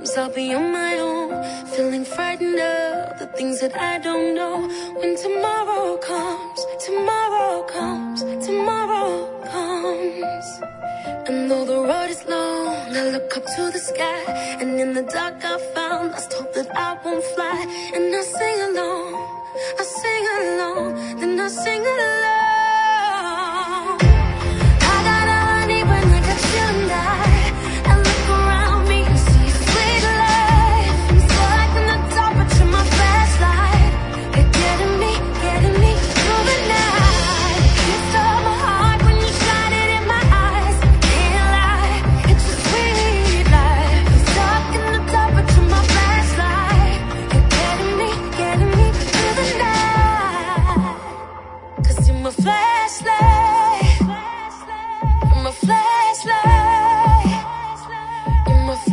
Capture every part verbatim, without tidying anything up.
Sometimes I'll be on my own, feeling frightened of the things that I don't know. When tomorrow comes, tomorrow comes, tomorrow comes. And though the road is long, I look up to the sky, and in the dark I found lost hope that I won't fly. And I sing along, I sing along, then I sing along. I got all I need when I got you and I. I look around me and see a sweet life. I'm stuck in the dark, but you're my flashlight. You're getting me, getting me through the night. You stole my heart when you shine it in my eyes. Can't lie, it's a sweet life. I'm stuck in the dark, but you're my flashlight. You're getting me, getting me through the night. 'Cause you're my flashlight. You're my flashlight. You're my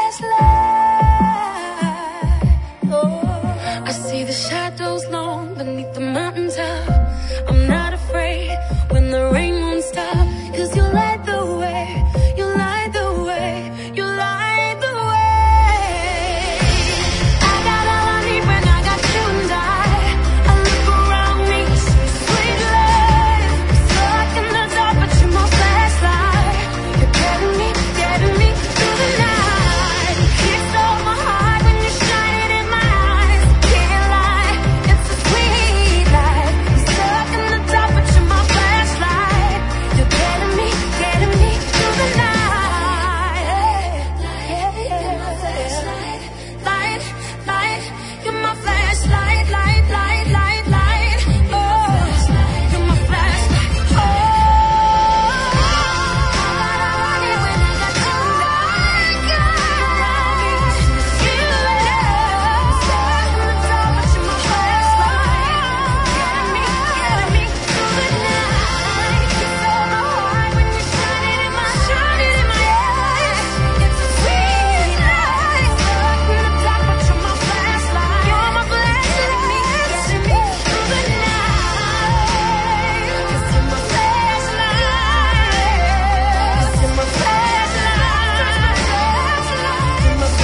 flashlight. Oh, I see the shadows long beneath the mountaintop. I'm not afraid when the rain won't stop. 'Cause you light the way, you light the way, you light the way. I got all I need when I got you and I. I look around me, see sweet life. I'm stuck in the dark, but you're my flashlight. You're getting me, getting me through the night. You stole my heart when you shine it in my eyes. Can't lie, it's a sweet life. I'm stuck in the dark, but you're my flashlight. You're getting me, getting me through the night. Yeah, yeah. Light, light, you're my flashlight, light, light, light, light. Oh, you're my flashlight. Oh, I need when I got you and I. Around me, you love. Stuck in the dark, but you're my flashlight. Getting me, getting me through the night. You stole my heart when you shine it in my, shine it in my eyes. It's a sweet life. Stuck in the dark, but you're my flashlight. You're my flashlight. Getting me, getting me through the night. 'Cause you're my flashlight. 'Cause you're my flashlight. You're my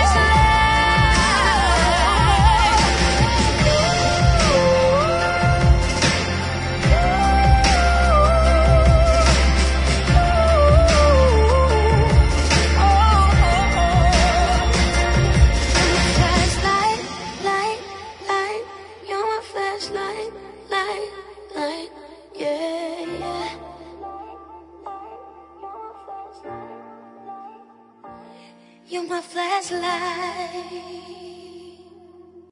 flashlight, light, light. You're my flashlight, light, light. Yeah, yeah. You're my flashlight.